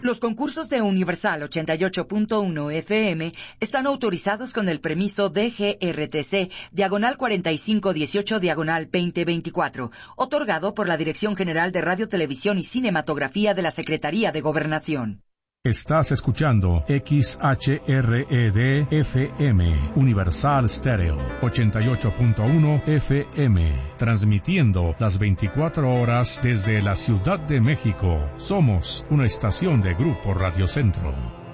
Los concursos de Universal 88.1 FM están autorizados con el permiso DGRTC, diagonal 4518, diagonal 2024, otorgado por la Dirección General de Radio, Televisión y Cinematografía de la Secretaría de Gobernación. Estás escuchando XHRED-FM, Universal Stereo, 88.1 FM, transmitiendo las 24 horas desde la Ciudad de México. Somos una estación de Grupo Radio Centro.